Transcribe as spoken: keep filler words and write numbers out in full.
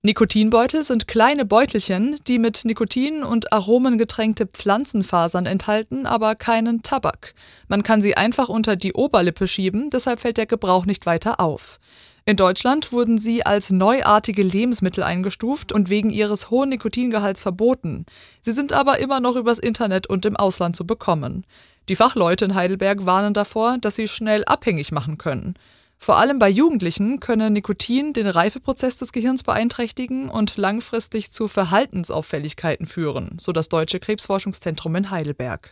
Nikotinbeutel sind kleine Beutelchen, die mit Nikotin und Aromen getränkte Pflanzenfasern enthalten, aber keinen Tabak. Man kann sie einfach unter die Oberlippe schieben, deshalb fällt der Gebrauch nicht weiter auf. In Deutschland wurden sie als neuartige Lebensmittel eingestuft und wegen ihres hohen Nikotingehalts verboten. Sie sind aber immer noch übers Internet und im Ausland zu bekommen. Die Fachleute in Heidelberg warnen davor, dass sie schnell abhängig machen können. Vor allem bei Jugendlichen könne Nikotin den Reifeprozess des Gehirns beeinträchtigen und langfristig zu Verhaltensauffälligkeiten führen, so das Deutsche Krebsforschungszentrum in Heidelberg.